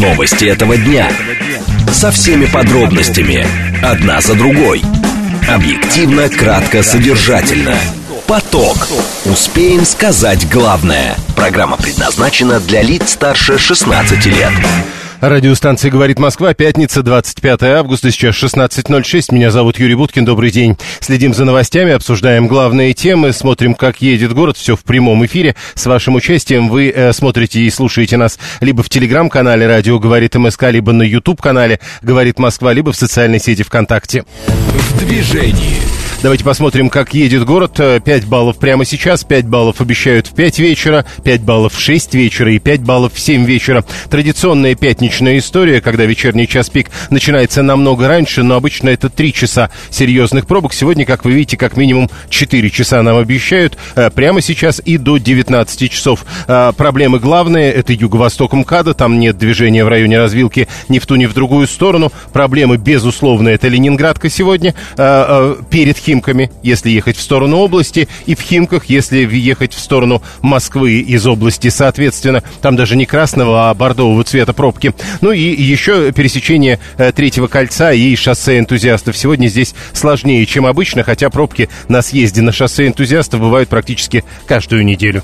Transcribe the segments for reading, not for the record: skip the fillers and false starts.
Новости этого дня. Со всеми подробностями. Одна за другой. Объективно, кратко, содержательно. Поток. Успеем сказать главное. Программа предназначена для лиц старше 16 лет. Радиостанция «Говорит Москва», пятница, 25 августа, сейчас 16:06. Меня зовут Юрий Буткин, добрый день. Следим за новостями, обсуждаем главные темы, смотрим, как едет город, все в прямом эфире. С вашим участием вы смотрите и слушаете нас либо в телеграм-канале «Радио Говорит МСК», либо на YouTube-канале «Говорит Москва», либо в социальной сети ВКонтакте. В движении. Давайте посмотрим, как едет город. 5 баллов прямо сейчас, 5 баллов обещают в 5 вечера, 5 баллов в 6 вечера и 5 баллов в 7 вечера. Традиционная пятничная история, когда вечерний час пик начинается намного раньше, но обычно это 3 часа серьезных пробок. Сегодня, как вы видите, как минимум 4 часа нам обещают. Прямо сейчас и до 19 часов. Проблемы главные — это юго-восток МКАДа, там нет движения в районе развилки ни в ту, ни в другую сторону. Проблемы, безусловно, это Ленинградка сегодня, перед Химками, если ехать в сторону области, и в Химках, если ехать в сторону Москвы из области. Соответственно, там даже не красного, а бордового цвета пробки. Ну и еще пересечение Третьего кольца и шоссе Энтузиастов. Сегодня здесь сложнее, чем обычно, хотя пробки на съезде на шоссе Энтузиастов бывают практически каждую неделю.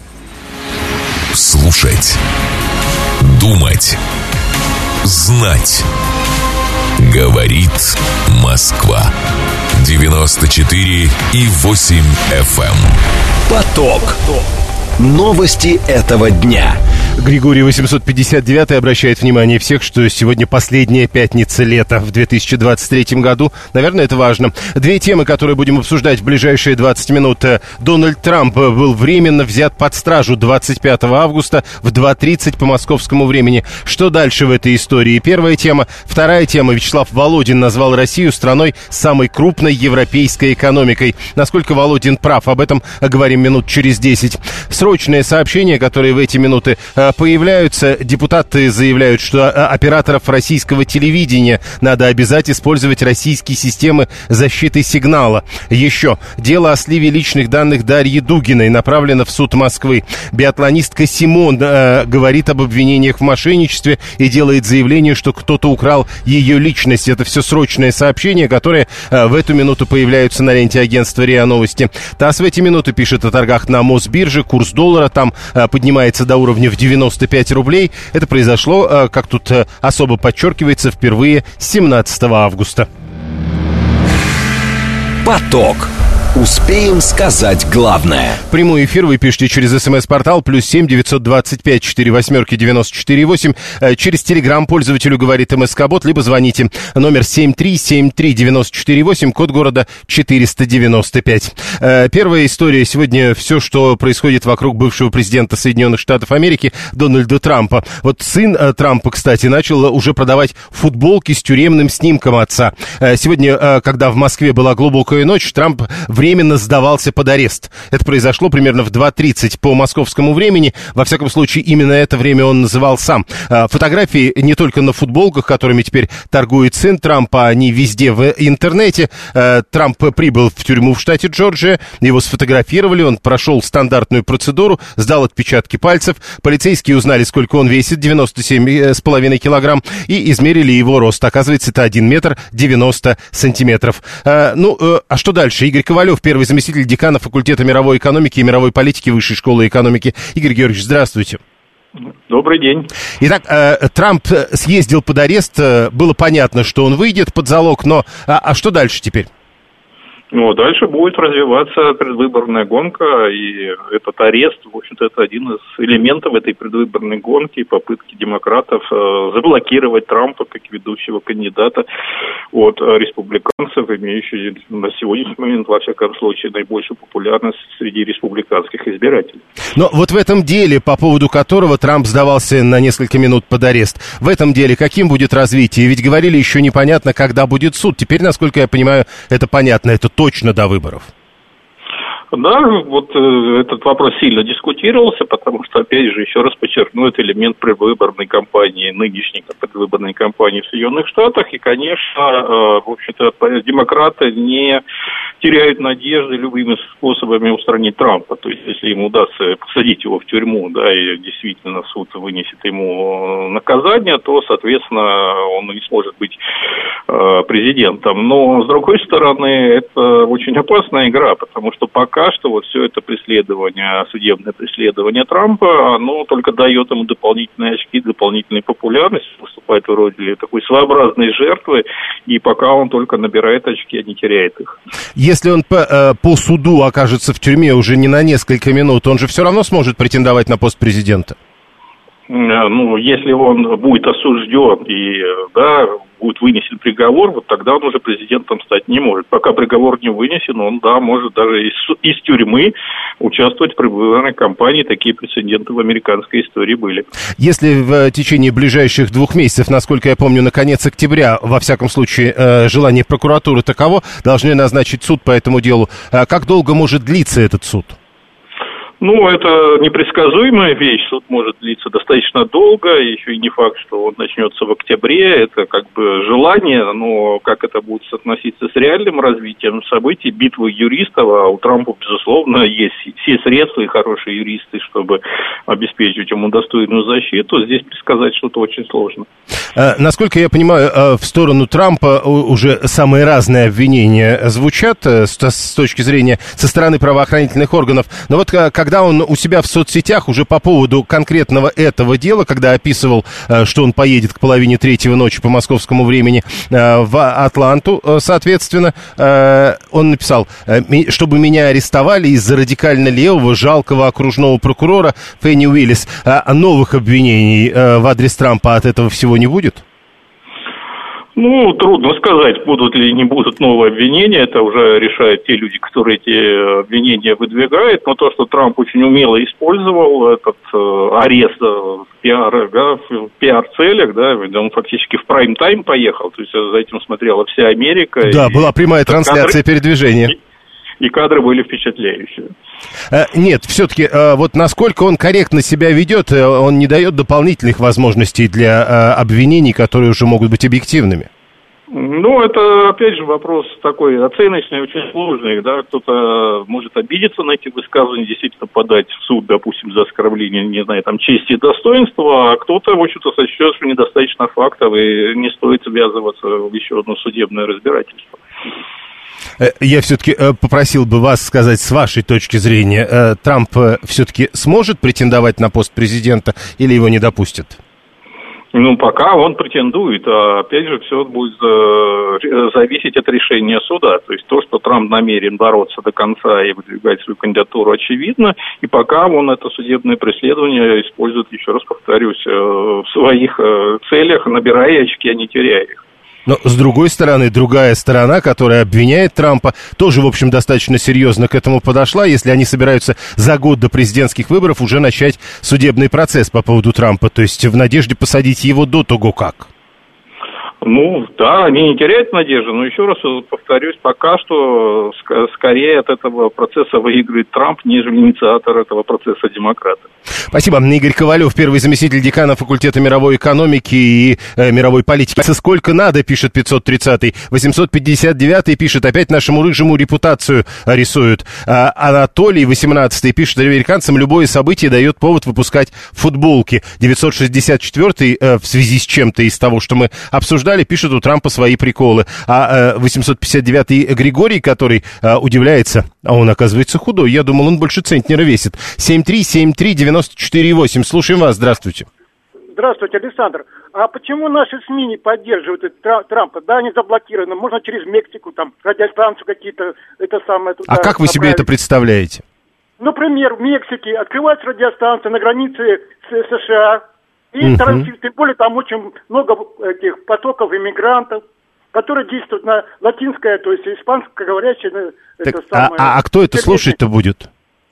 Слушать. Думать. Знать. Говорит Москва. 94,8 FM. Поток. Новости этого дня. Григорий 859 обращает внимание всех, что сегодня последняя пятница лета в 2023 году. Наверное, это важно. 2 темы, которые будем обсуждать в ближайшие 20 минут. Дональд Трамп был временно взят под стражу 25 августа в 2:30 по московскому времени. Что дальше в этой истории? Первая тема. Вторая тема. Вячеслав Володин назвал Россию страной с самой крупной европейской экономикой. Насколько Володин прав? Об этом говорим минут через 10. Срочное сообщение, которое в эти минуты появляются. Депутаты заявляют, что операторов российского телевидения надо обязать использовать российские системы защиты сигнала. Еще. Дело о сливе личных данных Дарьи Дугиной направлено в суд Москвы. Биатлонистка Симон говорит об обвинениях в мошенничестве и делает заявление, что кто-то украл ее личность. Это все срочное сообщение, которое в эту минуту появляются на ленте агентства РИА Новости. ТАСС в эти минуты пишет о торгах на Мосбирже. Курс доллара там поднимается до уровня в 95 рублей. Это произошло, как тут особо подчеркивается, впервые с 17 августа. Поток. Успеем сказать главное. Прямой эфир вы пишите через СМС-портал +7 925 48 94 8. Через Телеграм пользователю говорит МСК-бот, либо звоните. Номер 7373948, код города 495. Первая история. Сегодня все, что происходит вокруг бывшего президента Соединенных Штатов Америки Дональда Трампа. Вот сын Трампа, кстати, начал уже продавать футболки с тюремным снимком отца. Сегодня, когда в Москве была глубокая ночь, Трамп временно сдавался под арест. Это произошло примерно в 2:30 по московскому времени. Во всяком случае, именно это время он называл сам. Фотографии не только на футболках, которыми теперь торгует сын Трампа, они везде в интернете. Трамп прибыл в тюрьму в штате Джорджия, его сфотографировали, он прошел стандартную процедуру, сдал отпечатки пальцев. Полицейские узнали, сколько он весит, 97,5 килограмм, и измерили его рост. Оказывается, это 1 метр 90 сантиметров. А что дальше? Игорь Ковалев, первый заместитель декана факультета мировой экономики и мировой политики Высшей школы экономики. Игорь Георгиевич, здравствуйте. Добрый день. Итак, Трамп съездил под арест, было понятно, что он выйдет под залог, но что дальше теперь? Дальше будет развиваться предвыборная гонка, и этот арест, в общем-то, это один из элементов этой предвыборной гонки, попытки демократов заблокировать Трампа как ведущего кандидата от республиканцев, имеющих на сегодняшний момент, во всяком случае, наибольшую популярность среди республиканских избирателей. Но вот в этом деле, по поводу которого Трамп сдавался на несколько минут под арест, в этом деле каким будет развитие? Ведь говорили, еще непонятно, когда будет суд. Теперь, насколько я понимаю, это понятно, это точно до выборов. Да, вот этот вопрос сильно дискутировался, потому что, опять же, еще раз подчеркну, это элемент предвыборной кампании, нынешней предвыборной кампании в Соединенных Штатах, и, конечно, в общем-то, демократы не теряют надежды любыми способами устранить Трампа, то есть, если ему удастся посадить его в тюрьму, да, и действительно суд вынесет ему наказание, то, соответственно, он не сможет быть президентом. Но, с другой стороны, это очень опасная игра, потому что пока что вот все это преследование, судебное преследование Трампа, оно только дает ему дополнительные очки, дополнительную популярность, выступает в роли такой своеобразной жертвы, и пока он только набирает очки, а не теряет их. Если он по суду окажется в тюрьме уже не на несколько минут, он же все равно сможет претендовать на пост президента? Ну, если он будет осужден и, да, будет вынесен приговор, вот тогда он уже президентом стать не может. Пока приговор не вынесен, он, да, может даже из тюрьмы участвовать в предвыборной кампании. Такие прецеденты в американской истории были. Если в течение ближайших 2 месяцев, насколько я помню, на конец октября, во всяком случае, желание прокуратуры таково, должны назначить суд по этому делу, как долго может длиться этот суд? Ну, это непредсказуемая вещь, суд может длиться достаточно долго, еще и не факт, что он начнется в октябре, это как бы желание, но как это будет соотноситься с реальным развитием событий, битвы юристов, а у Трампа, безусловно, есть все средства и хорошие юристы, чтобы обеспечить ему достойную защиту, здесь предсказать что-то очень сложно. Насколько я понимаю, в сторону Трампа уже самые разные обвинения звучат с точки зрения со стороны правоохранительных органов, но вот когда он у себя в соцсетях уже по поводу конкретного этого дела, когда описывал, что он поедет к 2:30 ночи по московскому времени в Атланту, соответственно, он написал, чтобы меня арестовали из-за радикально левого, жалкого окружного прокурора Фенни Уиллис. Новых обвинений в адрес Трампа от этого всего не будет? Ну, трудно сказать, будут ли не будут новые обвинения, это уже решают те люди, которые эти обвинения выдвигают, но то, что Трамп очень умело использовал этот арест в пиар-целях, да, он фактически в прайм-тайм поехал, то есть за этим смотрела вся Америка. Да, была прямая трансляция передвижения. И кадры были впечатляющие. Нет, все-таки вот насколько он корректно себя ведет, он не дает дополнительных возможностей для обвинений, которые уже могут быть объективными. Ну, это, опять же, вопрос такой оценочный, очень сложный, да, кто-то может обидеться на эти высказывания, действительно подать в суд, допустим, за оскорбление, не знаю, там, чести и достоинства, а кто-то, в общем-то, сочтет, что недостаточно фактов и не стоит связываться в еще одно судебное разбирательство. Я все-таки попросил бы вас сказать, с вашей точки зрения, Трамп все-таки сможет претендовать на пост президента или его не допустят? Ну, пока он претендует, а опять же, все будет зависеть от решения суда. То есть то, что Трамп намерен бороться до конца и выдвигать свою кандидатуру, очевидно. И пока он это судебное преследование использует, еще раз повторюсь, в своих целях, набирая очки, а не теряя их. Но, с другой стороны, другая сторона, которая обвиняет Трампа, тоже, в общем, достаточно серьезно к этому подошла, если они собираются за год до президентских выборов уже начать судебный процесс по поводу Трампа, то есть в надежде посадить его до того как. Ну, да, они не теряют надежды, но еще раз повторюсь, пока что скорее от этого процесса выигрывает Трамп, нежели инициатор этого процесса демократы. Спасибо. Игорь Ковалев, первый заместитель декана факультета мировой экономики и мировой политики. Сколько надо, пишет 530-й. 859-й пишет, опять нашему рыжему репутацию рисуют. Анатолий, 18-й, пишет, американцам любое событие дает повод выпускать футболки. 964-й, в связи с чем-то из того, что мы обсуждали, пишет у Трампа свои приколы. А 859-й Григорий, который удивляется, а он, оказывается, худой. Я думал, он больше центнера весит. 7373948. Слушаем вас. Здравствуйте. Здравствуйте, Александр. А почему наши СМИ не поддерживают Трампа? Да, они заблокированы. Можно через Мексику, там, радиостанцию какие-то, это самое... Туда а как вы себе это представляете? Например, в Мексике открывается радиостанция на границе с США. И тем более там очень много этих потоков иммигрантов, которые действуют на латинское, то есть испанско-говорящее... А кто это слушать-то будет?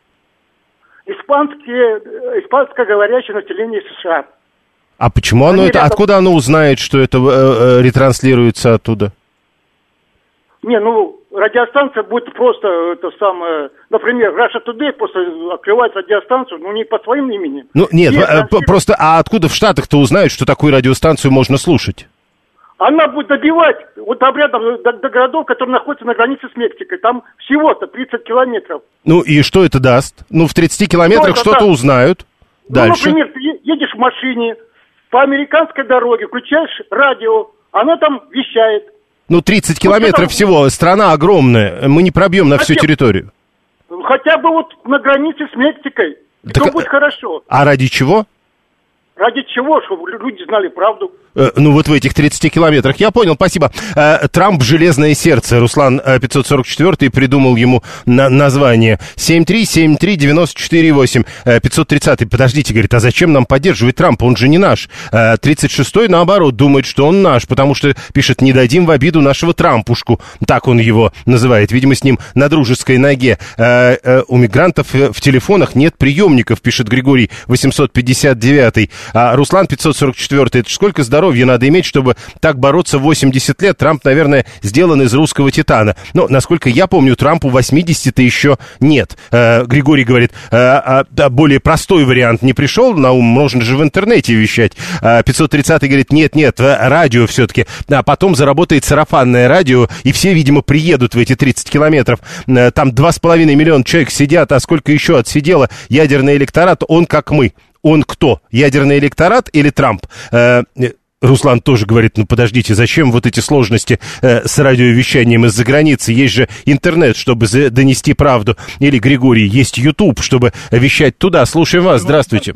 Испанско-говорящее население США. А почему оно это? Откуда оно узнает, что это ретранслируется оттуда? Не, ну, радиостанция будет просто это самое... Например, Russia Today просто открывает радиостанцию, но не по своим именем. Ну, нет, просто... А откуда в Штатах-то узнают, что такую радиостанцию можно слушать? Она будет добивать вот рядом до городов, которые находятся на границе с Мексикой. Там всего-то 30 километров. Ну, и что это даст? Ну, в 30 километрах что-то узнают. Дальше. Ну, например, ты едешь в машине, по американской дороге, включаешь радио, оно там вещает. Ну, 30 километров всего, страна огромная, мы не пробьем на всю территорию. Хотя бы вот на границе с Мексикой, все будет хорошо. А ради чего? Ради чего? Чтобы люди знали правду. Ну, вот в этих 30 километрах. Я понял, спасибо. Трамп «Железное сердце». Руслан 544 придумал ему название. 7373948. 530-й, подождите, говорит, а зачем нам поддерживать Трампа? Он же не наш. 36-й, наоборот, думает, что он наш, потому что, пишет, не дадим в обиду нашего Трампушку. Так он его называет. Видимо, с ним на дружеской ноге. У мигрантов в телефонах нет приемников, пишет Григорий 859-й. А Руслан 544-й, это сколько здоровья надо иметь, чтобы так бороться 80 лет. Трамп, наверное, сделан из русского титана. Но, насколько я помню, Трампу 80-то еще нет. Григорий говорит, более простой вариант не пришел на ум, можно же в интернете вещать. 530-й говорит, нет, радио все-таки. А потом заработает сарафанное радио, и все, видимо, приедут в эти 30 километров. Там 2,5 миллиона человек сидят, а сколько еще отсидело ядерный электорат, он как мы. Он кто? Ядерный электорат или Трамп? Руслан тоже говорит, ну подождите, зачем вот эти сложности с радиовещанием из-за границы? Есть же интернет, чтобы донести правду. Или, Григорий, есть YouTube, чтобы вещать туда. Слушаем вас, здравствуйте.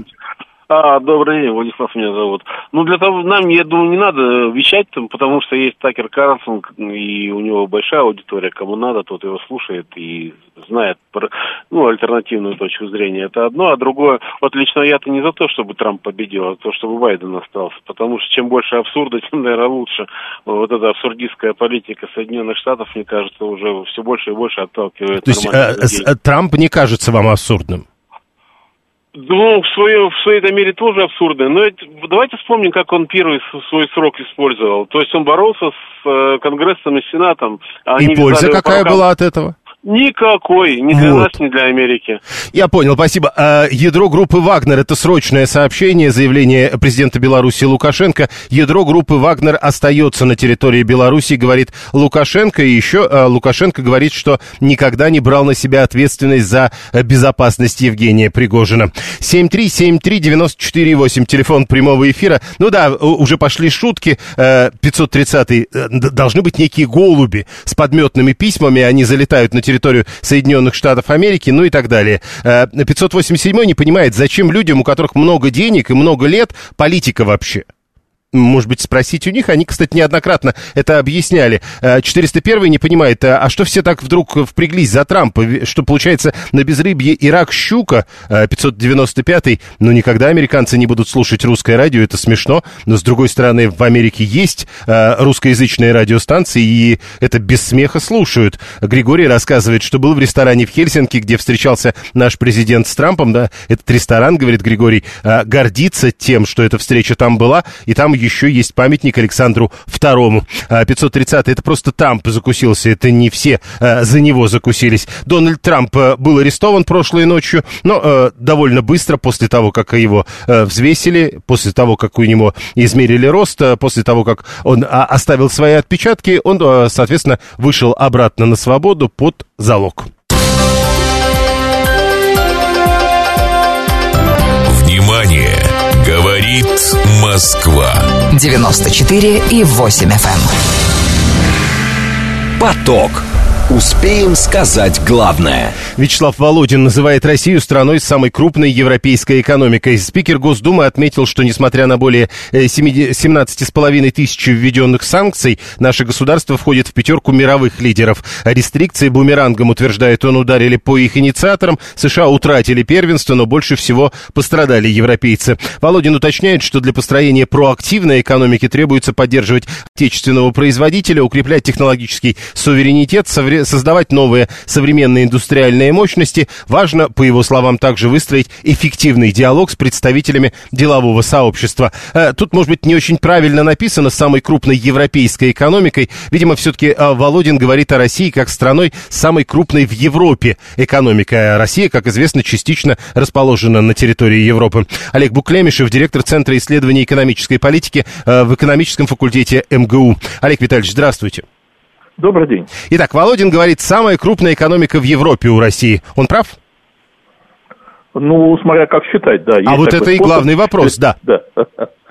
Добрый день, Владислав меня зовут. Ну, для того, нам, я думаю, не надо вещать там, потому что есть Такер Карлсон, и у него большая аудитория, кому надо, тот его слушает и знает, альтернативную точку зрения. Это одно, а другое, вот лично я-то не за то, чтобы Трамп победил, а за то, чтобы Байден остался, потому что чем больше абсурда, тем, наверное, лучше. Вот эта абсурдистская политика Соединенных Штатов, мне кажется, уже все больше и больше отталкивает. То есть Трамп не кажется вам абсурдным? Ну, в своей мере тоже абсурдно. Но давайте вспомним, как он первый свой срок использовал. То есть он боролся с Конгрессом и Сенатом. И польза какая была от этого? Никакой, ни для нас, ни для Америки. Я понял, спасибо. Ядро группы «Вагнер» — это срочное сообщение, заявление президента Беларуси Лукашенко. Ядро группы «Вагнер» остается на территории Беларуси, говорит Лукашенко. И еще Лукашенко говорит, что никогда не брал на себя ответственность за безопасность Евгения Пригожина. 7373948, телефон прямого эфира. Ну да, уже пошли шутки. 530-й, должны быть некие голуби с подметными письмами, они залетают на территорию Соединенных Штатов Америки, ну и так далее. 587-й не понимает, зачем людям, у которых много денег и много лет, политика вообще. Может быть, спросить у них. Они, кстати, неоднократно это объясняли. 401-й не понимает, а что все так вдруг впряглись за Трампа? Что, получается, на безрыбье Ирак щука? 595-й, ну, никогда американцы не будут слушать русское радио, это смешно. Но, с другой стороны, в Америке есть русскоязычные радиостанции, и это без смеха слушают. Григорий рассказывает, что был в ресторане в Хельсинки, где встречался наш президент с Трампом, да, этот ресторан, говорит Григорий, гордится тем, что эта встреча там была, и там еще есть памятник Александру II. 530-й, это просто Трамп закусился, это не все за него закусились. Дональд Трамп был арестован прошлой ночью, но довольно быстро, после того, как его взвесили, после того, как у него измерили рост, после того, как он оставил свои отпечатки, он, соответственно, вышел обратно на свободу под залог. Внимание! Говорит Москва. 94,8 FM. Поток. Успеем сказать главное. Вячеслав Володин называет Россию страной с самой крупной европейской экономикой. Спикер Госдумы отметил, что несмотря на более 17,5 тысяч введенных санкций, наше государство входит в пятерку мировых лидеров. Рестрикции бумерангом, утверждает он, ударили по их инициаторам. США утратили первенство, но больше всего пострадали европейцы. Володин уточняет, что для построения проактивной экономики требуется поддерживать отечественного производителя, укреплять технологический суверенитет, создавать новые современные индустриальные мощности. Важно, по его словам, также выстроить эффективный диалог с представителями делового сообщества. Тут, может быть, не очень правильно написано «самой крупной европейской экономикой». Видимо, все-таки Володин говорит о России как страной самой крупной в Европе экономикой. А Россия, как известно, частично расположена на территории Европы. Олег Буклемишев, директор Центра исследований экономической политики в экономическом факультете МГУ. Олег Витальевич, здравствуйте. Добрый день. Итак, Володин говорит, самая крупная экономика в Европе у России. Он прав? Ну, смотря как считать, да. А вот это и главный вопрос, да.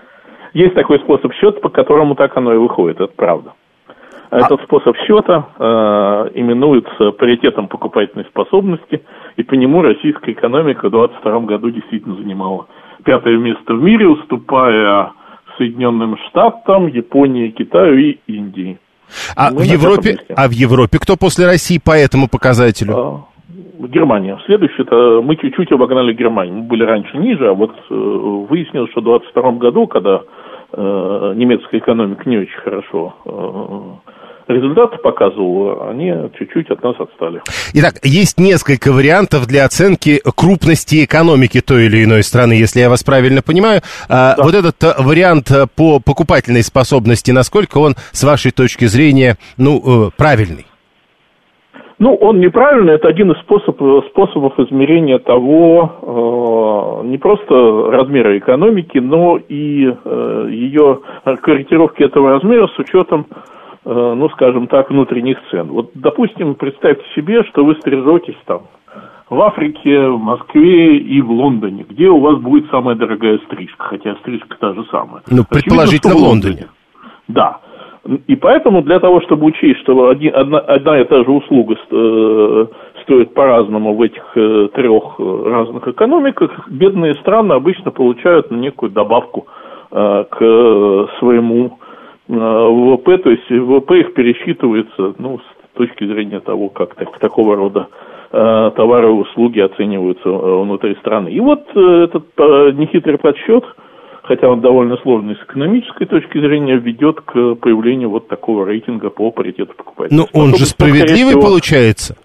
есть такой способ счета, по которому так оно и выходит, это правда. Этот способ счета именуется паритетом покупательной способности, и по нему российская экономика в 2022 году действительно занимала 5-е место в мире, уступая Соединенным Штатам, Японии, Китаю и Индии. А в Европе кто после России по этому показателю? Германия. Следующее, мы чуть-чуть обогнали Германию. Мы были раньше ниже, а вот выяснилось, что в 2022 году, когда немецкая экономика не очень хорошо результаты показывала, они чуть-чуть от нас отстали. Итак, есть несколько вариантов для оценки крупности экономики той или иной страны, если я вас правильно понимаю. Да. Вот этот вариант по покупательной способности, насколько он, с вашей точки зрения, правильный? Он неправильный, это один из способов измерения того, не просто размера экономики, но и ее корректировки этого размера с учетом, скажем так, внутренних цен. Вот, допустим, представьте себе, что вы стрижетесь там в Африке, в Москве и в Лондоне, где у вас будет самая дорогая стрижка, хотя стрижка та же самая. Предположительно, в Лондоне. Да. И поэтому для того, чтобы учесть, что одна и та же услуга стоит по-разному в этих 3 разных экономиках, бедные страны обычно получают некую добавку к своему ВВП, то есть ВВП их пересчитывается с точки зрения того, как такого рода товары и услуги оцениваются внутри страны. И вот этот нехитрый подсчет, хотя он довольно сложный с экономической точки зрения, ведет к появлению вот такого рейтинга по паритету покупателей. Но он же справедливый получается?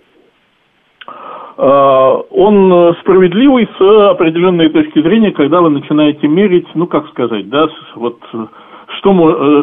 Он справедливый с определенной точки зрения, когда вы начинаете мерить, что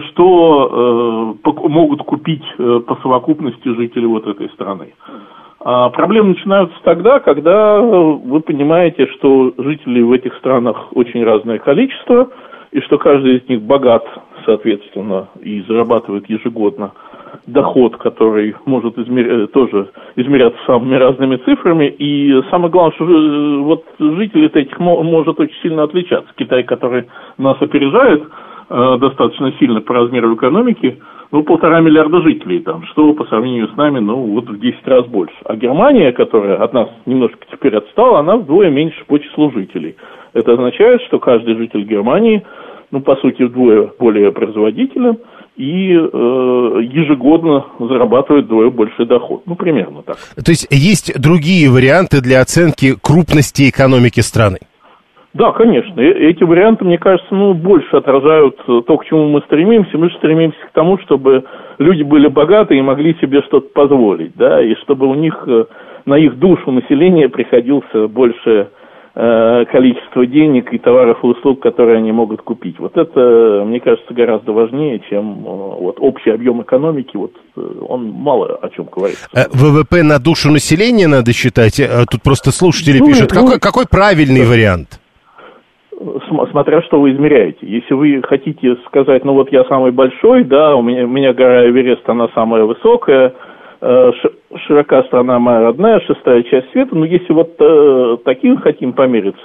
могут купить по совокупности жители вот этой страны. Проблемы начинаются тогда, когда вы понимаете, что жителей в этих странах очень разное количество, и что каждый из них богат, соответственно, и зарабатывает ежегодно доход, который может тоже измеряться самыми разными цифрами. И самое главное, что вот жители этих может очень сильно отличаться. Китай, который нас опережает достаточно сильно по размеру экономики, 1,5 миллиарда жителей там, что по сравнению с нами, в 10 раз больше. А Германия, которая от нас немножко теперь отстала, она вдвое меньше по числу жителей. Это означает, что каждый житель Германии, по сути, вдвое более производителен и ежегодно зарабатывает вдвое больший доход. Примерно так. То есть есть другие варианты для оценки крупности экономики страны? Да, конечно. Эти варианты, мне кажется, больше отражают то, к чему мы стремимся. Мы же стремимся к тому, чтобы люди были богаты и могли себе что-то позволить, да, и чтобы у них на их душу населения приходился большее количество денег и товаров и услуг, которые они могут купить. Вот это, мне кажется, гораздо важнее, чем общий объем экономики. Он мало о чем говорит. ВВП на душу населения надо считать? Тут просто слушатели пишут. Какой правильный вариант? Смотря что вы измеряете. Если вы хотите сказать, я самый большой, да, у меня гора Эверест, она самая высокая, широка страна моя родная, 6-я часть света, если таким хотим помериться,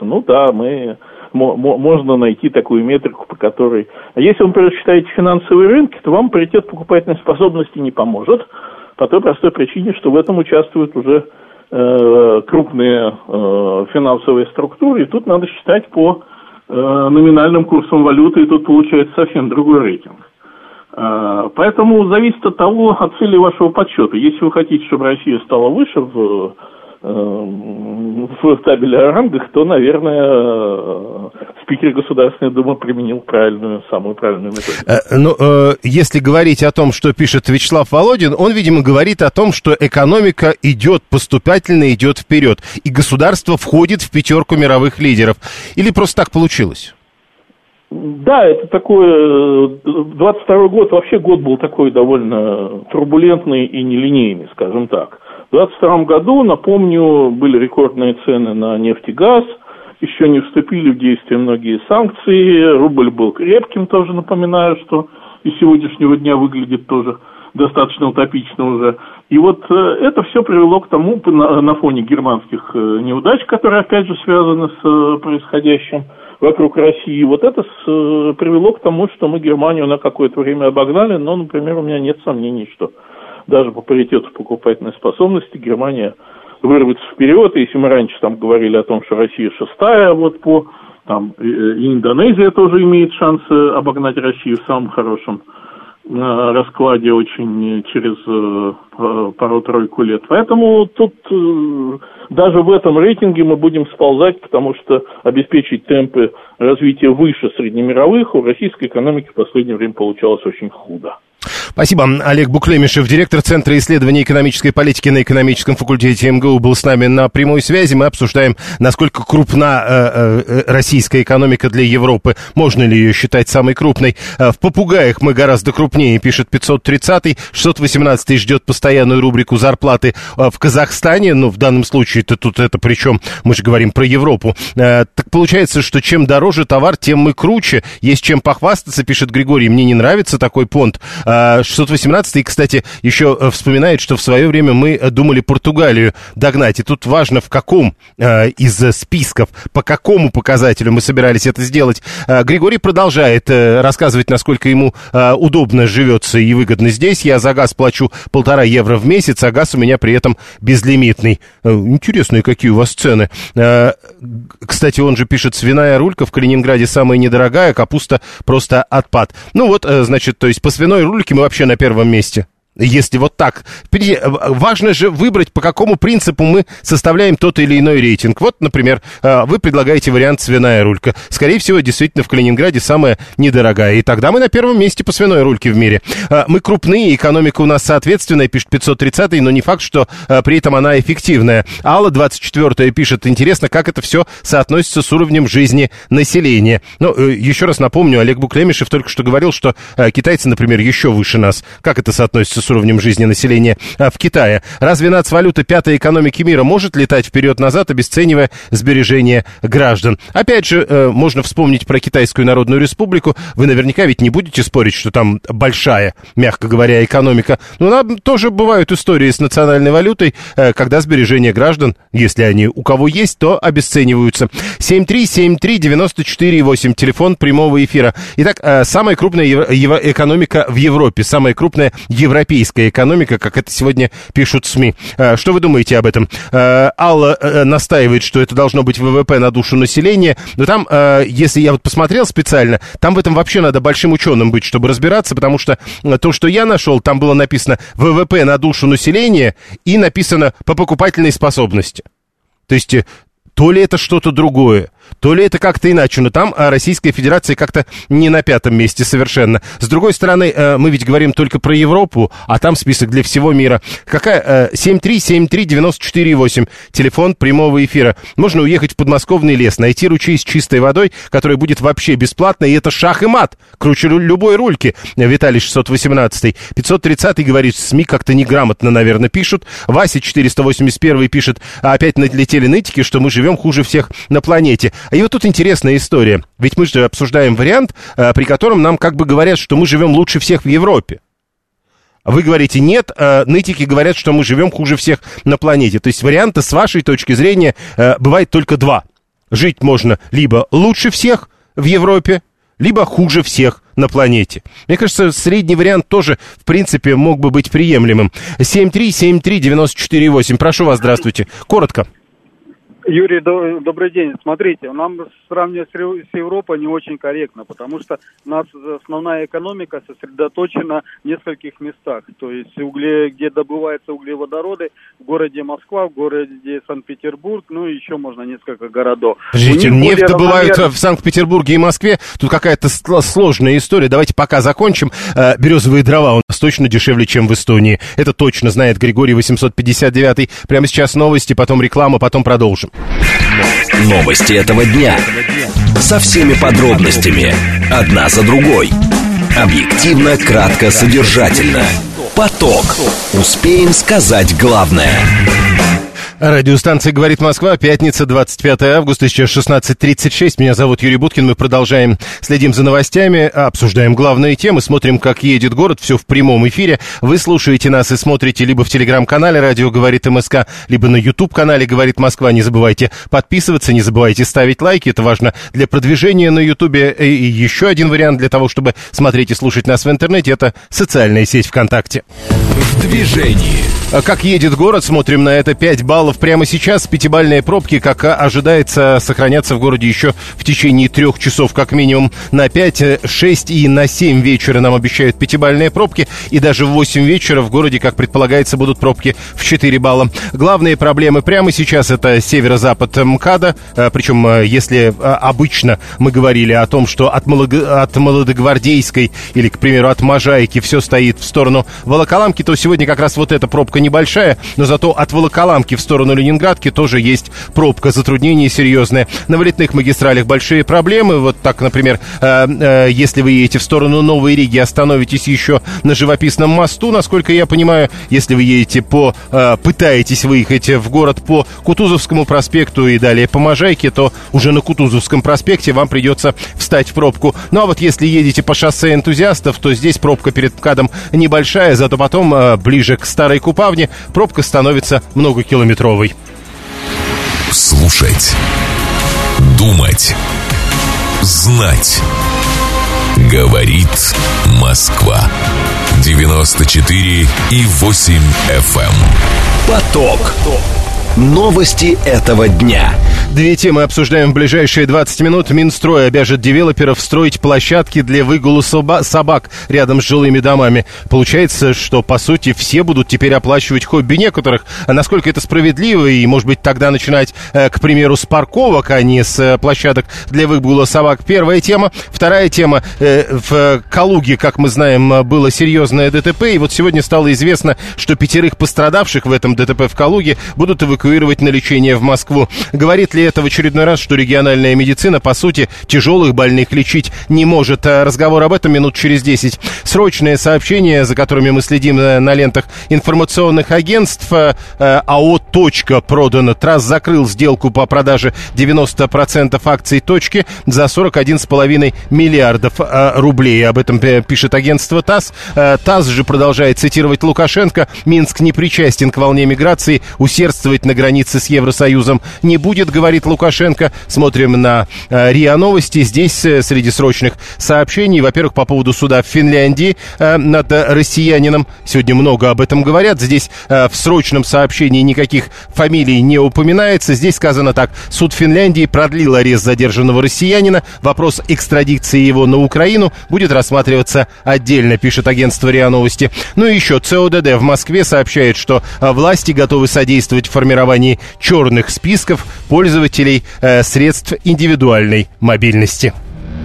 можно найти такую метрику, по которой... А если вы, например, считаете финансовые рынки, то вам паритет покупательной способности не поможет, по той простой причине, что в этом участвуют уже крупные финансовые структуры, и тут надо считать по номинальным курсом валюты, и тут получается совсем другой рейтинг. Поэтому зависит от цели вашего подсчета. Если вы хотите, чтобы Россия стала выше в табеле о рангах, то, наверное, спикер Государственной Думы применил самую правильную методику. Если говорить о том, что пишет Вячеслав Володин, он, видимо, говорит о том, что экономика поступательно идет вперед, и государство входит в 5 мировых лидеров. Или просто так получилось? Да, это такое, 22 год, вообще год был такой довольно турбулентный и нелинейный, скажем так. В 22 году, напомню, были рекордные цены на нефть и газ, еще не вступили в действие многие санкции, рубль был крепким, тоже напоминаю, что и сегодняшнего дня выглядит тоже достаточно утопично уже. И это все привело к тому, на фоне германских неудач, которые опять же связаны с происходящим вокруг России. Вот это привело к тому, что мы Германию на какое-то время обогнали, но, например, у меня нет сомнений, что даже по паритету покупательной способности Германия вырвется вперед. Если мы раньше там говорили о том, что Россия шестая, вот по там и Индонезия тоже имеет шанс обогнать Россию в самом хорошем раскладе очень через пару-тройку лет. Поэтому тут даже в этом рейтинге мы будем сползать, потому что обеспечить темпы развития выше среднемировых у российской экономики в последнее время получалось очень худо. Спасибо. Олег Буклемишев, директор Центра исследований экономической политики на экономическом факультете МГУ, был с нами на прямой связи. Мы обсуждаем, насколько крупна российская экономика для Европы. Можно ли ее считать самой крупной? В попугаях мы гораздо крупнее, пишет 530-й. 618-й ждет постоянную рубрику зарплаты в Казахстане. Ну, в данном случае-то тут это причем, мы же говорим про Европу. Так получается, что чем дороже товар, тем мы круче. Есть чем похвастаться, пишет Григорий. Мне не нравится такой понт. 618-й, кстати, еще вспоминает, что в свое время мы думали Португалию догнать. И тут важно, в каком из списков, по какому показателю мы собирались это сделать. Григорий продолжает рассказывать, насколько ему удобно живется и выгодно здесь. Я за газ плачу 1,5 евро в месяц, а газ у меня при этом безлимитный. Интересные какие у вас цены. Кстати, он же пишет, свиная рулька в Калининграде самая недорогая, капуста просто отпад. Ну вот, значит, то есть по свиной рульке мы вообще на первом месте. Если вот так. Важно же выбрать, по какому принципу мы составляем тот или иной рейтинг. Вот, например, вы предлагаете вариант свиная рулька. Скорее всего, действительно, в Калининграде самая недорогая. И тогда мы на первом месте по свиной рульке в мире. Мы крупные, экономика у нас соответственная, пишет 530-й, но не факт, что при этом она эффективная. Алла 24-я пишет, интересно, как это все соотносится с уровнем жизни населения. Ну, еще раз напомню, Олег Буклемишев только что говорил, что китайцы, например, еще выше нас. Как это соотносится с уровнем жизни населения в Китае? Разве нацвалюта пятой экономики мира может летать вперед-назад, обесценивая сбережения граждан? Опять же, можно вспомнить про Китайскую Народную Республику. Вы наверняка ведь не будете спорить, что там большая, мягко говоря, экономика. Но там тоже бывают истории с национальной валютой, когда сбережения граждан, если они у кого есть, то обесцениваются. 7373948, телефон прямого эфира. Итак, самая крупная экономика в Европе, самая крупная европейская экономика, как это сегодня пишут СМИ. Что вы думаете об этом? Алла настаивает, что это должно быть ВВП на душу населения, но там, если я вот посмотрел специально, там в этом вообще надо большим ученым быть, чтобы разбираться, потому что то, что я нашел, там было написано ВВП на душу населения и написано по покупательной способности. То есть, то ли это что-то другое, то ли это как-то иначе, но там Российская Федерация как-то не на пятом месте совершенно. С другой стороны, мы ведь говорим только про Европу, а там список для всего мира. Какая? 7373948, телефон прямого эфира. Можно уехать в подмосковный лес, найти ручей с чистой водой, который будет вообще бесплатно, и это шах и мат, круче любой рульки. Виталий 618, 530 говорит, СМИ как-то неграмотно, наверное, пишут. Вася 481 пишет, опять налетели нытики, что мы живем хуже всех на планете. И вот тут интересная история. Ведь мы же обсуждаем вариант, при котором нам как бы говорят, что мы живем лучше всех в Европе. Вы говорите нет, нытики говорят, что мы живем хуже всех на планете. То есть варианта с вашей точки зрения бывает только два. Жить можно либо лучше всех в Европе, либо хуже всех на планете. Мне кажется, средний вариант тоже, в принципе, мог бы быть приемлемым. 7373948. Прошу вас, здравствуйте. Коротко. Юрий, добрый день. Смотрите, нам сравнивать с Европой не очень корректно, потому что у нас основная экономика сосредоточена в нескольких местах. То есть где добываются углеводороды, в городе Москва, в городе Санкт-Петербург, ну и еще можно несколько городов. Подождите, нефть добывают в Санкт-Петербурге и Москве. Тут какая-то сложная история. Давайте пока закончим. Березовые дрова у нас точно дешевле, чем в Эстонии. Это точно знает Григорий 859. Прямо сейчас новости, потом реклама, потом продолжим. Новости этого дня. Со всеми подробностями. Одна за другой. Объективно, кратко, содержательно. Поток. Успеем сказать главное. Радиостанция «Говорит Москва», пятница, 25 августа, сейчас 16:36. Меня зовут Юрий Буткин, мы продолжаем, следим за новостями, обсуждаем главные темы, смотрим, как едет город, все в прямом эфире. Вы слушаете нас и смотрите либо в телеграм-канале «Радио говорит МСК», либо на YouTube-канале «Говорит Москва». Не забывайте подписываться, не забывайте ставить лайки, это важно для продвижения на Ютубе. И еще один вариант для того, чтобы смотреть и слушать нас в интернете, это социальная сеть ВКонтакте. В движении. Как едет город, смотрим на это. 5 баллов прямо сейчас. Пятибалльные пробки, как ожидается, сохранятся в городе еще в течение 3 часов, как минимум. На 5, 6 и на 7 вечера нам обещают пятибалльные пробки. И даже в 8 вечера в городе, как предполагается, будут пробки в 4 балла. Главные проблемы прямо сейчас — это северо-запад МКАДа. Причем, если обычно мы говорили о том, что от Молодогвардейской или, к примеру, от Можайки все стоит в сторону Волоколамки, то сегодня как раз вот эта пробка небольшая, но зато от Волоколамки в сторону Ленинградки тоже есть пробка, затруднения серьезные. На вылетных магистралях большие проблемы. Вот так, например, если вы едете в сторону Новой Риги, остановитесь еще на Живописном мосту, насколько я понимаю. Если вы едете пытаетесь выехать в город по Кутузовскому проспекту и далее по Можайке, то уже на Кутузовском проспекте вам придется встать в пробку. Ну а вот если едете по шоссе Энтузиастов, то здесь пробка перед МКАДом небольшая, зато потом ближе к Старой Купавне пробка становится многокилометровой. Слушать, думать, знать. Говорит Москва. 94,8 FM. Поток. Новости этого дня. 2 темы обсуждаем в ближайшие 20 минут. Минстрой обяжет девелоперов строить площадки для выгула собак рядом с жилыми домами. Получается, что, по сути, все будут теперь оплачивать хобби некоторых. А насколько это справедливо? И, может быть, тогда начинать, к примеру, с парковок, а не с площадок для выгула собак. Первая тема. Вторая тема. В Калуге, как мы знаем, было серьезное ДТП. И вот сегодня стало известно, что 5 пострадавших в этом ДТП в Калуге будут эвакуировать на лечение в Москву. Говорит ли это в очередной раз, что региональная медицина, по сути, тяжелых больных лечить не может? Разговор об этом минут через 10. Срочное сообщение, за которыми мы следим на лентах информационных агентств. АО «Точка» продано. ТРАСС закрыл сделку по продаже 90% акций «Точки» за 41,5 миллиардов рублей. Об этом пишет агентство ТАСС. ТАСС же продолжает цитировать Лукашенко. Минск не причастен к волне миграции, усердствовать на границе с Евросоюзом не будет, говорит Лукашенко. Смотрим на РИА Новости. Здесь среди срочных сообщений, во-первых, по поводу суда в Финляндии над россиянином. Сегодня много об этом говорят. Здесь в срочном сообщении никаких фамилий не упоминается. Здесь сказано так. Суд Финляндии продлил арест задержанного россиянина. Вопрос экстрадиции его на Украину будет рассматриваться отдельно, пишет агентство РИА Новости. Ну и еще ЦОДД в Москве сообщает, что власти готовы содействовать формировании черных списков пользователей средств индивидуальной мобильности.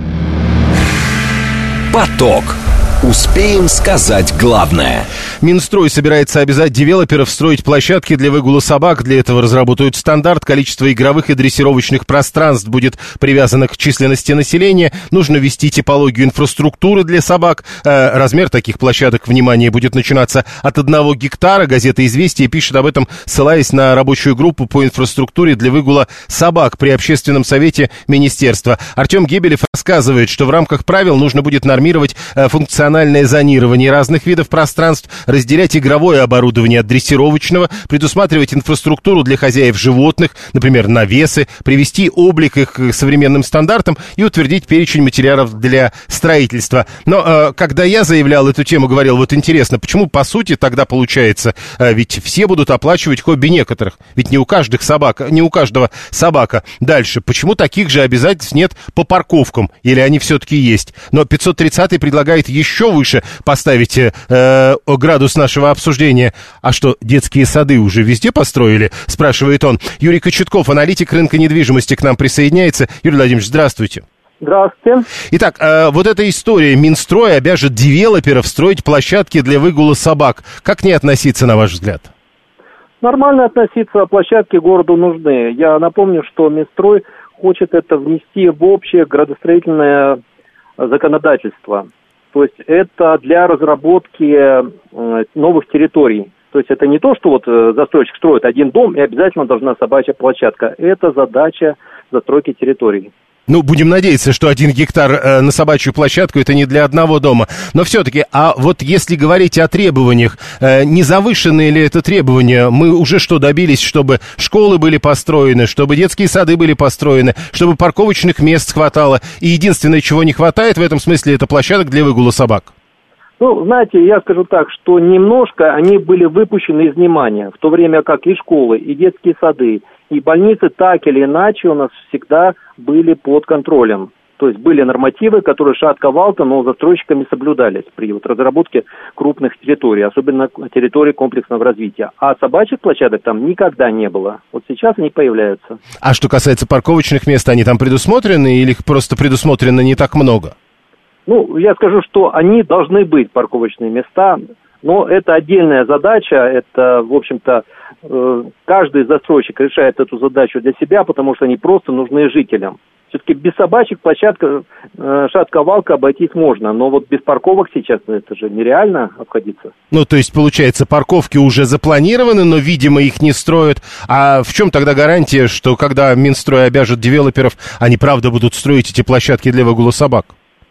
Поток. Успеем сказать главное. Минстрой собирается обязать девелоперов строить площадки для выгула собак. Для этого разработают стандарт. Количество игровых и дрессировочных пространств будет привязано к численности населения. Нужно ввести типологию инфраструктуры для собак. Размер таких площадок, внимание, будет начинаться от 1 гектара. Газета «Известия» пишет об этом, ссылаясь на рабочую группу по инфраструктуре для выгула собак при общественном совете министерства. Артем Гебелев рассказывает, что в рамках правил нужно будет нормировать функциональное зонирование разных видов пространств, разделять игровое оборудование от дрессировочного, предусматривать инфраструктуру для хозяев животных, например, навесы, привести облик их к современным стандартам и утвердить перечень материалов для строительства. Но когда я заявлял эту тему, говорил, вот интересно, почему по сути тогда получается, ведь все будут оплачивать хобби некоторых, ведь не у каждого собака. Дальше, почему таких же обязательств нет по парковкам, или они все-таки есть? Но 530-й предлагает еще выше поставить градус нашего обсуждения. А что, детские сады уже везде построили? Спрашивает он. Юрий Кочетков, аналитик рынка недвижимости, к нам присоединяется. Юрий Владимирович, здравствуйте. Здравствуйте. Итак, вот эта история. Минстрой обяжет девелоперов строить площадки для выгула собак. Как к ней относиться, на ваш взгляд? Нормально относиться, площадки городу нужны. Я напомню, что Минстрой хочет это внести в общее градостроительное законодательство. То есть это для разработки новых территорий. То есть это не то, что вот застройщик строит один дом и обязательно должна собачья площадка. Это задача застройки территории. Ну, будем надеяться, что 1 гектар на собачью площадку это не для одного дома. Но все-таки, а вот если говорить о требованиях, не завышенные ли это требования? Мы уже что добились, чтобы школы были построены, чтобы детские сады были построены, чтобы парковочных мест хватало. И единственное, чего не хватает в этом смысле, это площадок для выгула собак. Ну, знаете, я скажу так, что немножко они были выпущены из внимания, в то время как и школы, и детские сады, и больницы так или иначе у нас всегда были под контролем. То есть были нормативы, которые шатко-валко, но застройщиками соблюдались при вот разработке крупных территорий, особенно территорий комплексного развития. А собачьих площадок там никогда не было. Вот сейчас они появляются. А что касается парковочных мест, они там предусмотрены или их просто предусмотрено не так много? Ну, я скажу, что они должны быть, парковочные места, но это отдельная задача, это, в общем-то, каждый застройщик решает эту задачу для себя, потому что они просто нужны жителям. Все-таки без собачек площадка шатко-валко обойтись можно, но вот без парковок сейчас это же нереально обходиться. Ну, то есть, получается, парковки уже запланированы, но, видимо, их не строят. А в чем тогда гарантия, что когда Минстрой обяжет девелоперов, они правда будут строить эти площадки для выгула собак?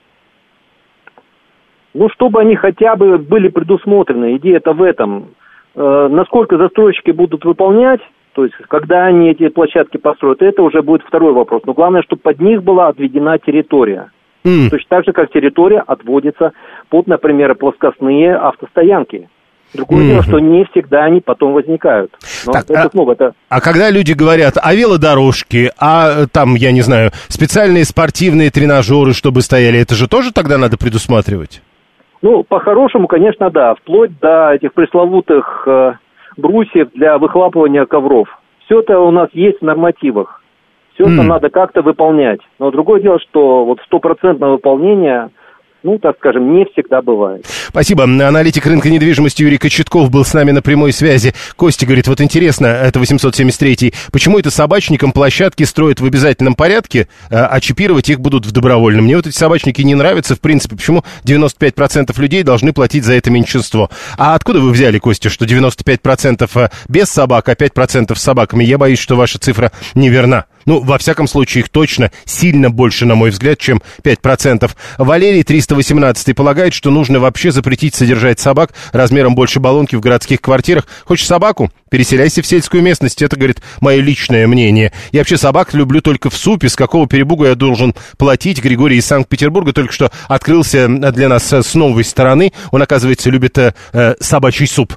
Ну, чтобы они хотя бы были предусмотрены, идея-то в этом. Насколько застройщики будут выполнять, то есть когда они эти площадки построят, это уже будет второй вопрос. Но главное, чтобы под них была отведена территория. Точно так же, как территория отводится под, например, плоскостные автостоянки. Другое дело, что не всегда они потом возникают. Но так, это снова это... А когда люди говорят о велодорожке, а там, я не знаю, специальные спортивные тренажеры, чтобы стояли, это же тоже тогда надо предусматривать? Ну, по-хорошему, конечно, да. Вплоть до этих пресловутых брусьев для выхлапывания ковров. Все это у нас есть в нормативах. Все это надо как-то выполнять. Но другое дело, что вот 100% выполнение... Ну, так скажем, не всегда бывает. Спасибо. Аналитик рынка недвижимости Юрий Кочетков был с нами на прямой связи. Костя говорит, вот интересно, это 873-й, почему это собачникам площадки строят в обязательном порядке, а чипировать их будут в добровольном? Мне вот эти собачники не нравятся, в принципе. Почему 95% людей должны платить за это меньшинство? А откуда вы взяли, Костя, что 95% без собак, а 5% с собаками? Я боюсь, что ваша цифра неверна. Ну, во всяком случае, их точно сильно больше, на мой взгляд, чем 5%. Валерий 318 полагает, что нужно вообще запретить содержать собак размером больше баллонки в городских квартирах. Хочешь собаку? Переселяйся в сельскую местность. Это, говорит, мое личное мнение. Я вообще собак люблю только в супе. С какого перебуга я должен платить? Григорий из Санкт-Петербурга только что открылся для нас с новой стороны. Он, оказывается, любит собачий суп.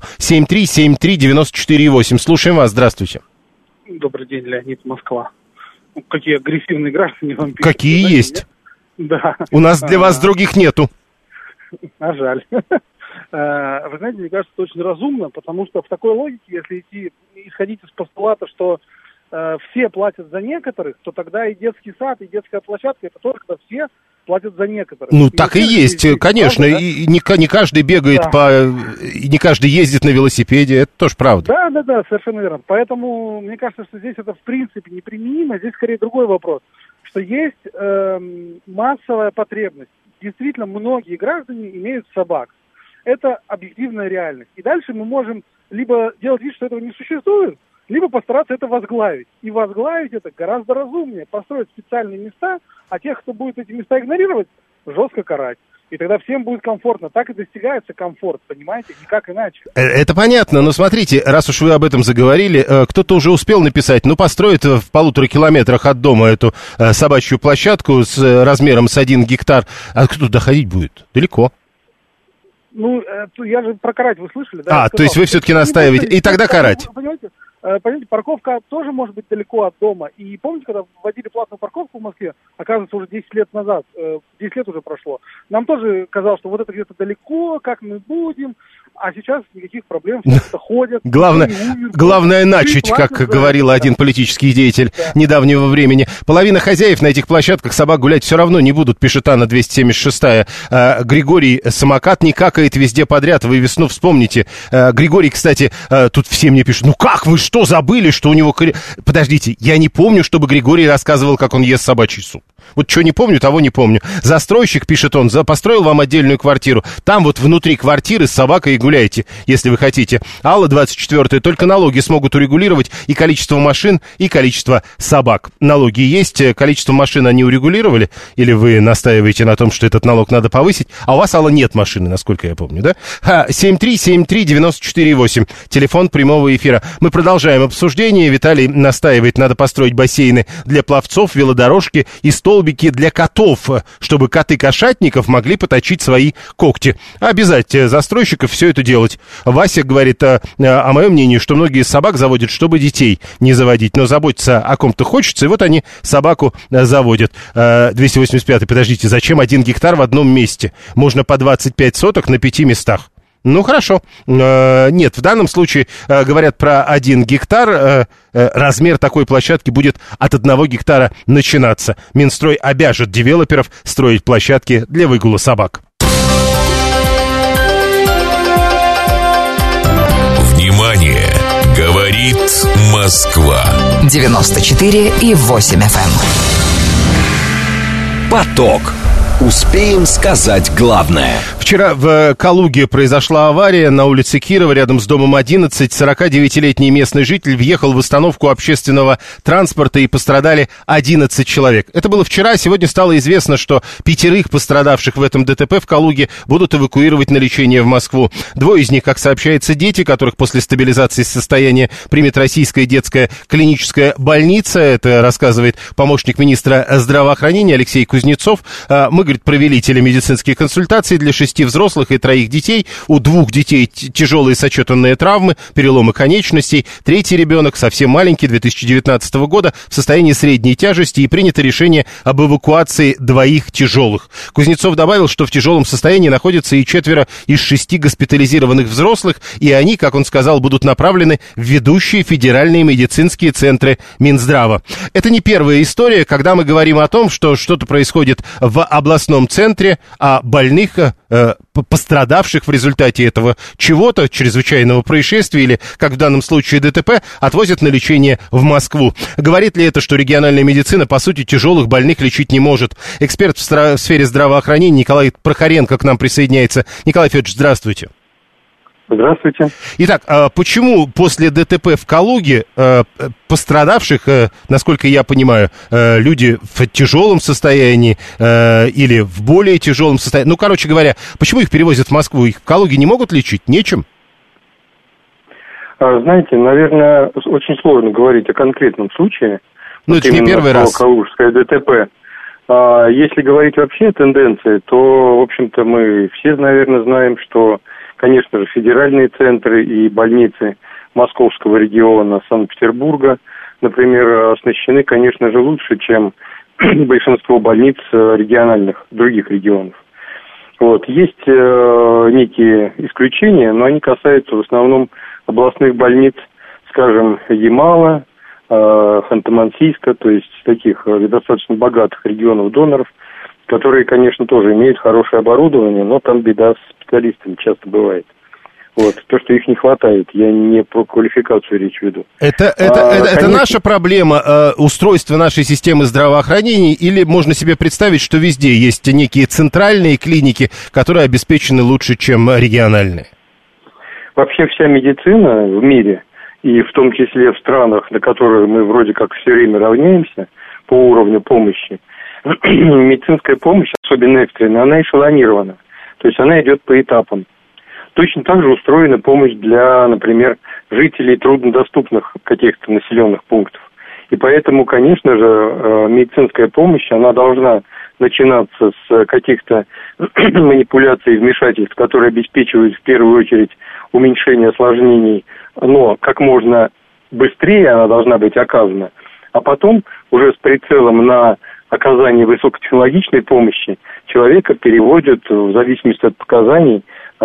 7373948. Слушаем вас. Здравствуйте. Добрый день, Леонид, Москва. Какие агрессивные граждане вам пишут. Какие есть? Да. У нас для вас других нету. А жаль. Вы знаете, мне кажется, это очень разумно, потому что в такой логике, если исходить из постулата, что все платят за некоторых, то тогда и детский сад, и детская площадка, это тоже когда все платят за некоторых. Ну, так и есть, конечно. Правда, да? И не каждый бегает и не каждый ездит на велосипеде, это тоже правда. Да, совершенно верно. Поэтому мне кажется, что здесь это в принципе неприменимо. Здесь скорее другой вопрос, что есть массовая потребность. Действительно, многие граждане имеют собак. Это объективная реальность. И дальше мы можем либо делать вид, что этого не существует, либо постараться это возглавить. И возглавить это гораздо разумнее. Построить специальные места, а тех, кто будет эти места игнорировать, жестко карать. И тогда всем будет комфортно. Так и достигается комфорт, понимаете? Никак иначе. Это понятно, но смотрите, раз уж вы об этом заговорили, кто-то уже успел написать, построит в 1,5 километрах от дома эту собачью площадку с размером с 1 гектар. А кто туда ходить будет? Далеко. Ну, я же про карать вы слышали, да? То есть вы все-таки настаиваете. И тогда карать. Понимаете, парковка тоже может быть далеко от дома. И помните, когда вводили платную парковку в Москве, оказывается, уже 10 лет назад, 10 лет уже прошло, нам тоже казалось, что вот это где-то далеко, как мы будем, а сейчас никаких проблем, все это ходят. Главное начать, как говорил один политический деятель недавнего времени. Половина хозяев на этих площадках собак гулять все равно не будут, пишет Анна 276-я. Григорий самокат не какает везде подряд, вы весну вспомните. Григорий, кстати, тут все мне пишут, как вы что забыли, что у него... Подождите, я не помню, чтобы Григорий рассказывал, как он ест собачий суп. Вот что не помню, того не помню. Застройщик, пишет он, построил вам отдельную квартиру. Там вот внутри квартиры с собакой и гуляйте, если вы хотите. Алла, 24-я, только налоги смогут урегулировать и количество машин, и количество собак. Налоги есть, количество машин они урегулировали? Или вы настаиваете на том, что этот налог надо повысить? А у вас, Алла, нет машины, насколько я помню, да? 7373948, телефон прямого эфира. Мы продолжаем обсуждение. Виталий настаивает, надо построить бассейны для пловцов, велодорожки и столбики для котов, чтобы коты-кошатников могли поточить свои когти. Обязать застройщиков все это делать. Вася говорит о моем мнении, что многие собак заводят, чтобы детей не заводить, но заботиться о ком-то хочется, и вот они собаку заводят. 285-й, подождите, зачем 1 гектар в одном месте? Можно по 25 соток на 5 местах. Ну, хорошо. Нет, в данном случае говорят про 1 гектар. Размер такой площадки будет от 1 гектара начинаться. Минстрой обяжет девелоперов строить площадки для выгула собак. Внимание! Говорит Москва. 94,8 FM. Поток. Успеем сказать главное. Вчера в Калуге произошла авария на улице Кирова, рядом с домом 11. 49-летний местный житель въехал в остановку общественного транспорта и пострадали 11 человек. Это было вчера. Сегодня стало известно, что 5 пострадавших в этом ДТП в Калуге будут эвакуировать на лечение в Москву. 2 из них, как сообщается, дети, которых после стабилизации состояния примет Российская детская клиническая больница. Это рассказывает помощник министра здравоохранения Алексей Кузнецов. Мы, говорит, провели телемедицинские консультации для 6 взрослых и 3 детей. У 2 детей тяжелые сочетанные травмы, переломы конечностей. 3-й ребенок, совсем маленький, 2019 года, в состоянии средней тяжести, и принято решение об эвакуации 2 тяжелых. Кузнецов добавил, что в тяжелом состоянии находятся и 4 из 6 госпитализированных взрослых, и они, как он сказал, будут направлены в ведущие федеральные медицинские центры Минздрава. Это не первая история, когда мы говорим о том, что что-то происходит в областном центре, а больных, пострадавших в результате этого чего-то, чрезвычайного происшествия или, как в данном случае, ДТП, отвозят на лечение в Москву. Говорит ли это, что региональная медицина, по сути, тяжелых больных лечить не может? Эксперт в сфере здравоохранения Николай Прохоренко к нам присоединяется. Николай Федорович, здравствуйте. Здравствуйте. Итак, почему после ДТП в Калуге пострадавших, насколько я понимаю, люди в тяжелом состоянии или в более тяжелом состоянии, ну, короче говоря, почему их перевозят в Москву? Их в Калуге не могут лечить? Нечем? Знаете, наверное, очень сложно говорить о конкретном случае. Ну, это же не первый раз. Калужское ДТП. Если говорить вообще о тенденции, то, в общем-то, мы все, наверное, знаем, что, конечно же, федеральные центры и больницы Московского региона, Санкт-Петербурга, например, оснащены, конечно же, лучше, чем большинство больниц региональных, других регионов. Вот. Есть некие исключения, но они касаются в основном областных больниц, скажем, Ямала, Ханты-Мансийска, то есть таких достаточно богатых регионов-доноров, которые, конечно, тоже имеют хорошее оборудование, но там беда с специалистами часто бывает. Вот. То, что их не хватает, я не про квалификацию речь веду. Это наша проблема, устройство нашей системы здравоохранения, или можно себе представить, что везде есть некие центральные клиники, которые обеспечены лучше, чем региональные? Вообще вся медицина в мире, и в том числе в странах, на которые мы вроде как все время равняемся по уровню помощи, медицинская помощь, особенно экстренная, она эшелонирована. То есть она идет по этапам. Точно так же устроена помощь для, например, жителей труднодоступных каких-то населенных пунктов. И поэтому, конечно же, медицинская помощь, она должна начинаться с каких-то манипуляций и вмешательств, которые обеспечивают в первую очередь уменьшение осложнений, но как можно быстрее она должна быть оказана, а потом уже с прицелом на оказание высокотехнологичной помощи человека переводят, в зависимости от показаний,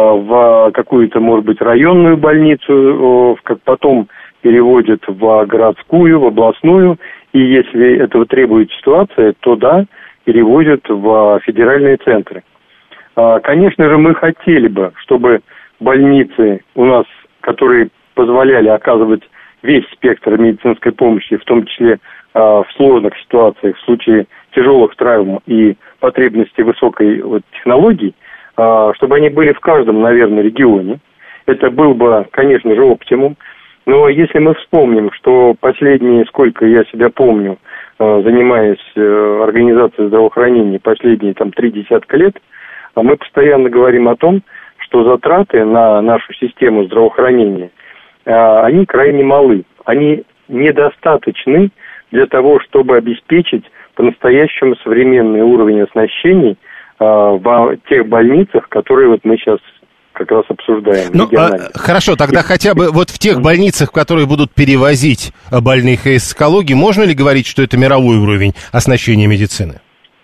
в какую-то, может быть, районную больницу, потом переводят в городскую, в областную, и если этого требует ситуация, то да, переводят в федеральные центры. Конечно же, мы хотели бы, чтобы больницы у нас, которые позволяли оказывать весь спектр медицинской помощи, в том числе в сложных ситуациях, в случае тяжелых травм и потребностей высокой технологий, чтобы они были в каждом, наверное, регионе. Это был бы, конечно же, оптимум. Но если мы вспомним, что последние, сколько я себя помню, занимаясь организацией здравоохранения, последние 3 десятка лет, мы постоянно говорим о том, что затраты на нашу систему здравоохранения, они крайне малы. Они недостаточны для того, чтобы обеспечить по-настоящему современный уровень оснащений в тех больницах, которые мы сейчас как раз обсуждаем. Хорошо, тогда хотя бы в тех больницах, в которые будут перевозить больных из онкологии, можно ли говорить, что это мировой уровень оснащения медицины?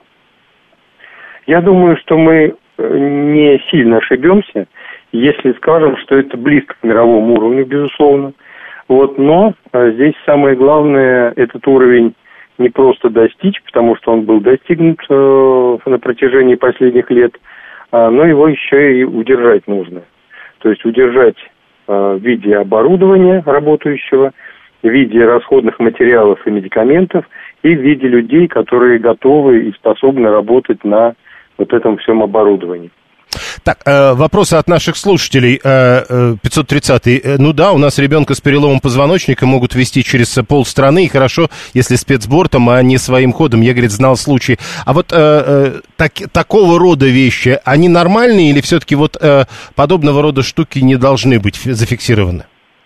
Я думаю, что мы не сильно ошибемся, если скажем, что это близко к мировому уровню, безусловно. Но здесь самое главное этот уровень не просто достичь, потому что он был достигнут на протяжении последних лет, но его еще и удержать нужно. То есть удержать в виде оборудования работающего, в виде расходных материалов и медикаментов, и в виде людей, которые готовы и способны работать на этом всем оборудовании. Так, вопросы от наших слушателей. 530-й. У нас ребенка с переломом позвоночника могут везти через полстраны, и хорошо, если спецбортом, а не своим ходом. Я, говорит, знал случаи. А такого рода вещи, они нормальные или все-таки подобного рода штуки не должны быть зафиксированы?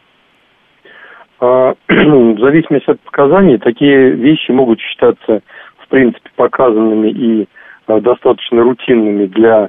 В зависимости от показаний, такие вещи могут считаться, в принципе, показанными и достаточно рутинными для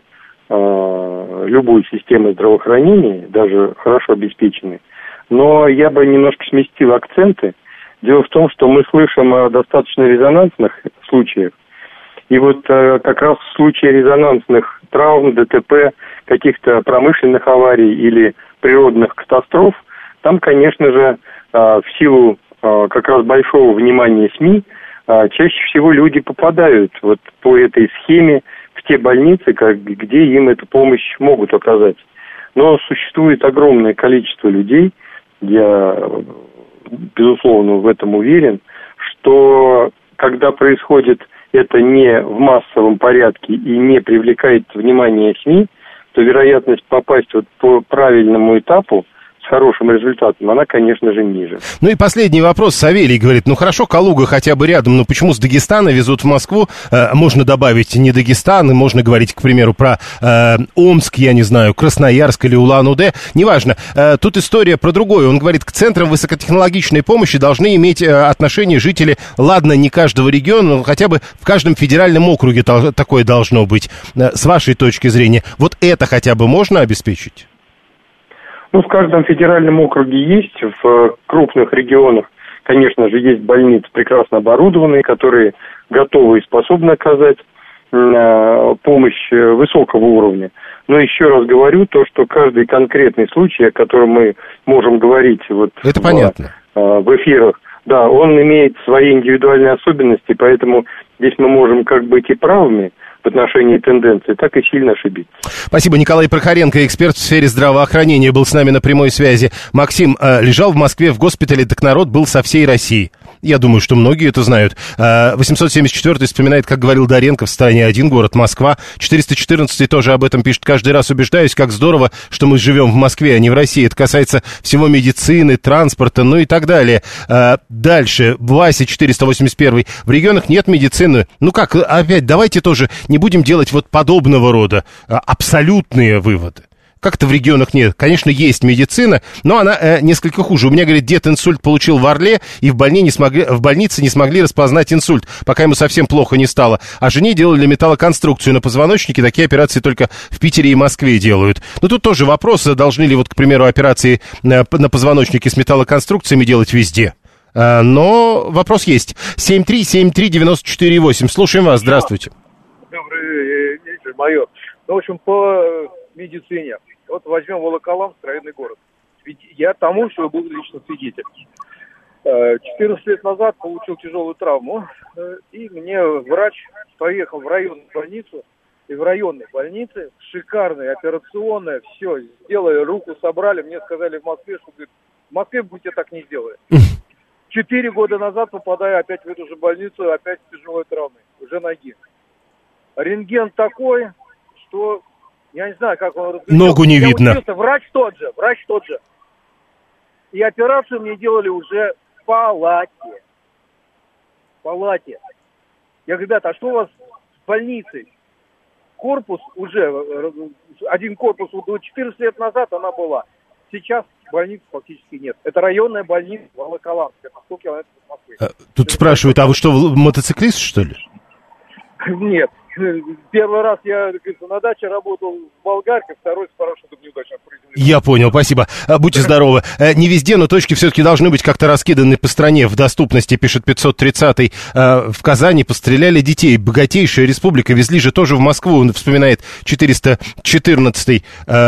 любой системы здравоохранения, даже хорошо обеспеченной. Но я бы немножко сместил акценты. Дело в том, что мы слышим о достаточно резонансных случаях. И как раз в случае резонансных травм, ДТП, каких-то промышленных аварий или природных катастроф, там, конечно же, в силу как раз большого внимания СМИ, чаще всего люди попадают по этой схеме в те больницы, где им эту помощь могут оказать. Но существует огромное количество людей, я, безусловно, в этом уверен, что когда происходит это не в массовом порядке и не привлекает внимание СМИ, то вероятность попасть по правильному этапу с хорошим результатом, она, конечно же, ниже. И последний вопрос. Савелий говорит, хорошо, Калуга хотя бы рядом, но почему с Дагестана везут в Москву? Можно добавить не Дагестан, и можно говорить, к примеру, про Омск, я не знаю, Красноярск или Улан-Удэ, неважно. Тут история про другое. Он говорит, к центрам высокотехнологичной помощи должны иметь отношение жители, ладно, не каждого региона, но хотя бы в каждом федеральном округе такое должно быть. С вашей точки зрения, это хотя бы можно обеспечить? В каждом федеральном округе есть, в крупных регионах, конечно же, есть больницы прекрасно оборудованные, которые готовы и способны оказать помощь высокого уровня. Но еще раз говорю, что каждый конкретный случай, о котором мы можем говорить это понятно. В эфирах, да, он имеет свои индивидуальные особенности, поэтому здесь мы можем как быть и правыми в отношении тенденций, так и сильно ошибиться. Спасибо. Николай Прохоренко, эксперт в сфере здравоохранения, был с нами на прямой связи. Максим, лежал в Москве в госпитале, так народ был со всей России. Я думаю, что многие это знают. 874-й вспоминает, как говорил Доренко, в стране один город, Москва. 414-й тоже об этом пишет. Каждый раз убеждаюсь, как здорово, что мы живем в Москве, а не в России. Это касается всего медицины, транспорта, и так далее. Дальше. Вася, 481-й. В регионах нет медицины. Опять, давайте тоже не будем делать подобного рода абсолютные выводы. Как-то в регионах нет. Конечно, есть медицина, но она несколько хуже. У меня, говорит, дед инсульт получил в Орле, и в больнице не смогли распознать инсульт, пока ему совсем плохо не стало. А жене делали металлоконструкцию на позвоночнике. Такие операции только в Питере и Москве делают. Но тут тоже вопрос, должны ли, к примеру, операции на позвоночнике с металлоконструкциями делать везде. Но вопрос есть. 7373948. Слушаем вас. Здравствуйте. Добрый вечер, майор. В общем, по медицине. Возьмем Волоколамск, районный город. Ведь я тому, что был лично свидетель. 14 лет назад получил тяжелую травму, и мне врач поехал в районную больницу, и в районной больнице шикарная операционная, все, сделали, руку собрали, мне сказали в Москве, что говорит, в Москве мы тебе так не сделаем. 4 года назад попадаю опять в эту же больницу, опять с тяжелой травмой. уже ноги. Рентген такой, что я не знаю, как он разглядел. Ногу не видно. Врач тот же. И операцию мне делали уже в палате. Я говорю, ребята, а что у вас с больницей? Корпус уже, один корпус 14 лет назад она была. Сейчас больницы фактически нет. Это районная больница Волоколамск. Это 100 километров от Москвы. Тут спрашивают, а вы что, мотоциклист, что ли? Нет. Первый раз я на даче работал в Болгарке, второй с парашютом неудачно приземлился. Я понял, спасибо. Будьте здоровы. Не везде, но точки все-таки должны быть как-то раскиданы по стране в доступности, пишет 530-й. В Казани постреляли детей. Богатейшая республика. Везли же тоже в Москву, вспоминает 414-й.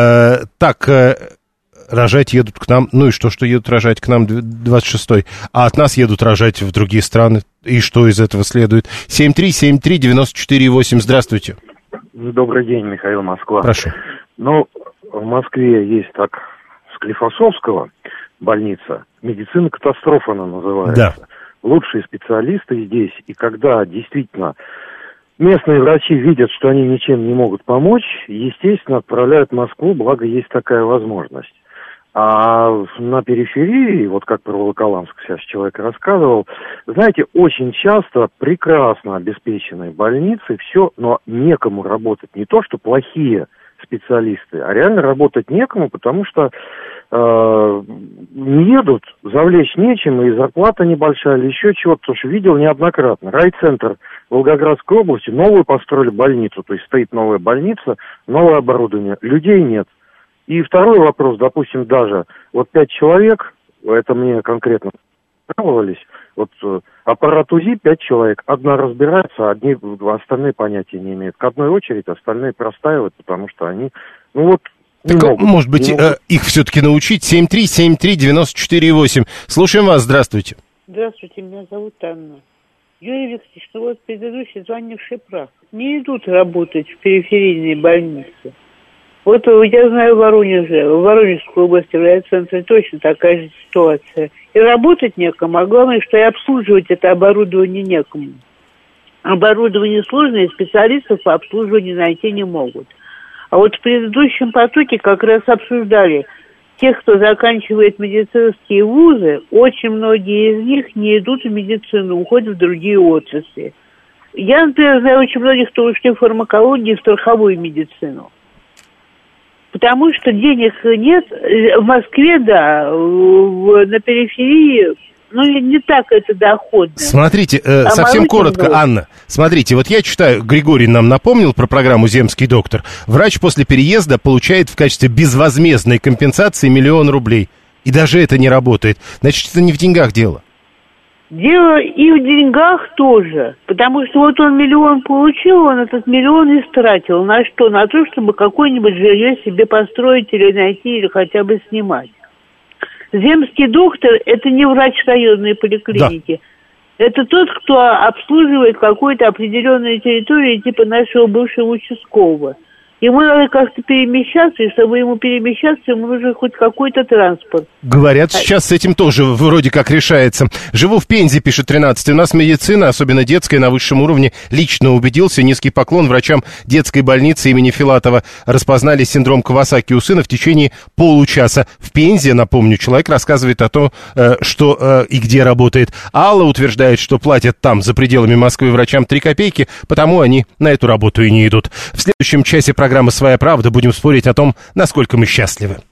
Рожать едут к нам. Ну и что едут рожать к нам 26-й? А от нас едут рожать в другие страны. И что из этого следует? 7373948. Здравствуйте. Добрый день, Михаил, Москва. Прошу. Ну, в Москве есть так Склифосовского больница. Медицина катастрофа она называется. Да. Лучшие специалисты здесь. И когда действительно местные врачи видят, что они ничем не могут помочь, естественно, отправляют в Москву, благо есть такая возможность. А на периферии, вот как про Волоколамск сейчас человек рассказывал, знаете, очень часто прекрасно обеспеченные больницы, все, но некому работать. Не то, что плохие специалисты, а реально работать некому, потому что не едут, завлечь нечем, и зарплата небольшая, или еще чего-то, потому что видел неоднократно. Райцентр Волгоградской области, новую построили больницу, то есть стоит новая больница, новое оборудование, людей нет. И второй вопрос, допустим, даже вот 5 человек, это мне конкретно жаловались, вот аппарат УЗИ 5 человек, одна разбирается, остальные понятия не имеют. К одной очереди остальные простаивают, потому что они, может быть, их все-таки научить? 7373948. Слушаем вас, здравствуйте. Здравствуйте, меня зовут Анна. Юрий Викторович, вот предыдущий звонивший прав. Не идут работать в периферийные больницы. Вот я знаю в Воронежской области, в райцентре точно такая же ситуация. И работать некому, а главное, что и обслуживать это оборудование некому. Оборудование сложное, и специалистов по обслуживанию найти не могут. А вот в предыдущем потоке как раз обсуждали тех, кто заканчивает медицинские вузы, очень многие из них не идут в медицину, уходят в другие отрасли. Я, например, знаю очень многих, кто ушли в фармакологию и в страховую медицину. Потому что денег нет. В Москве, да, на периферии, не так это доходно. Смотрите, совсем коротко, Анна. Смотрите, вот я читаю, Григорий нам напомнил про программу «Земский доктор». Врач после переезда получает в качестве безвозмездной компенсации 1 000 000 рублей. И даже это не работает. Значит, это не в деньгах дело. Дело и в деньгах тоже, потому что вот он 1 000 000 получил, он этот 1 000 000 истратил. На что? На то, чтобы какое-нибудь жилье себе построить или найти, или хотя бы снимать. Земский доктор – это не врач районной поликлиники. Да. Это тот, кто обслуживает какую-то определенную территорию, типа нашего бывшего участкового. Ему надо как-то перемещаться, и чтобы ему перемещаться, ему нужен хоть какой-то транспорт. Говорят, сейчас с этим тоже вроде как решается. Живу в Пензе, пишет 13. У нас медицина, особенно детская, на высшем уровне. Лично убедился. Низкий поклон врачам детской больницы имени Филатова. Распознали синдром Кавасаки у сына в течение получаса. В Пензе, напомню, человек рассказывает о том, что и где работает. Алла утверждает, что платят там, за пределами Москвы, врачам 3 копейки, потому они на эту работу и не идут. В следующем часе программы «Своя правда» будем спорить о том, насколько мы счастливы.